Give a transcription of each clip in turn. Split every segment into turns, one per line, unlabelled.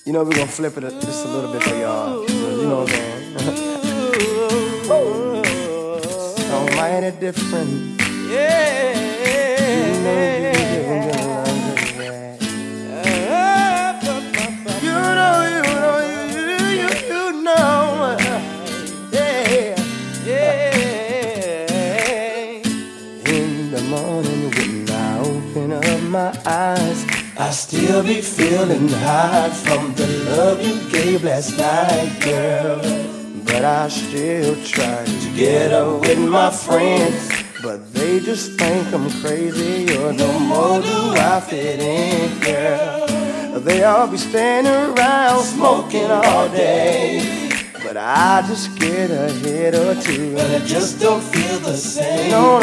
You know, we're gonna flip it just a little bit for y'all. You know what I'm saying? So mighty different.
Yeah.
You know you can get love, yeah. You know, you know, you know. Yeah.
Yeah.
In the morning when I open up my eyes, I still be feeling high from the love you gave last night, girl. But I still try to get up with my friends, but they just think I'm crazy, or no more do I fit in, girl. They all be standing around smoking all day, but I just get a hit or two, and it just don't feel the same. No,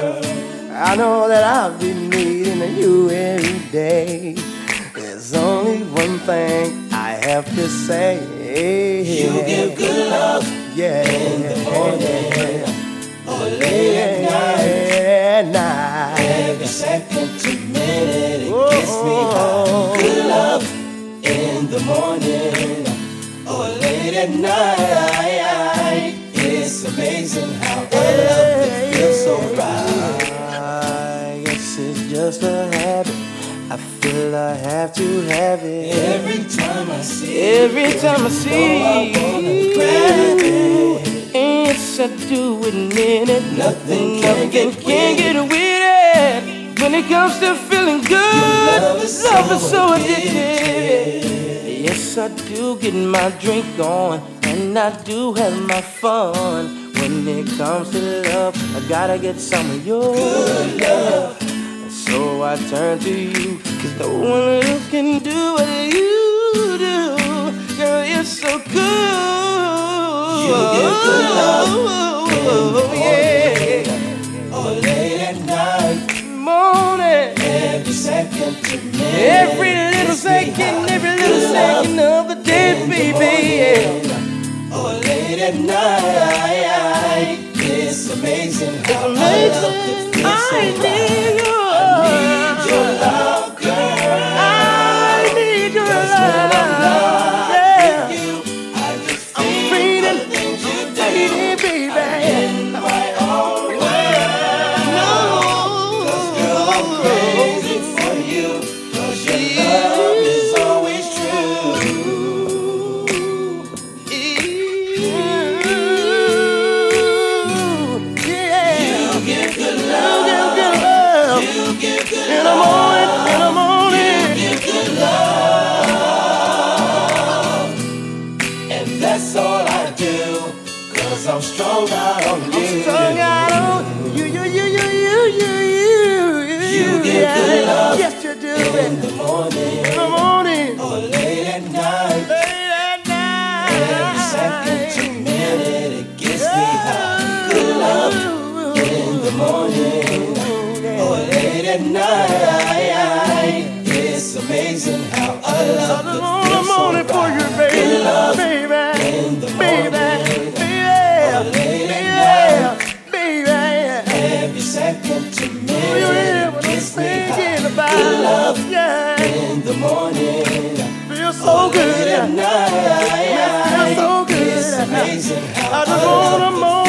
I know that I'll be needing you every day. There's only one thing I have to say.
You give good love,
yeah,
in the morning or late at night. Every second to minute, it gets me high. Good love in the morning or late at night. It's amazing how our love can feel so right.
I guess it's just a habit. I feel I have to have it.
Every time I see
I wanna grab it.
yes, I do admit it.
Nothing
can get with it. When it comes to feeling good, love is so addicted. Yes, I do get my drink on, and I do have my fun. When it comes to love, I gotta get some of your good love. So I turn to you, 'cause no one else can do what you do. Girl, you're so good.
You give good love in the morning or late at night.
Morning,
Every second to minute,
every little second of the day, baby. Yeah.
or late at night. It's amazing how our love can feel so
I
right.
need you.
I need your love, girl.
I need your
Cause when I'm not
love.
with you, I just
I'm
feel
feeling
the things you do.
baby.
In my own world.
No.
'Cause girl, I'm crazy for you. 'Cause your love is always true. You give good love. You give good
In the morning, in the morning.
You give good love. And that's all I do. 'Cause I'm strung out on you.
Strung out on you.
You give good love.
Yes, you do.
In the morning
In the morning.
or late at night.
Late at night.
Every second to minute, it gets me high. Good love in the morning or late at night. It's amazing how our love could feel so
morning for you,
right.
baby.
Good love
Baby.
in the
Baby.
morning or late at night. Every second to minute, it gets me high. Good love in the morning
Feel so
or late
good.
at night.
Feel so good.
It's amazing how
I just
our love
wanna
could
more.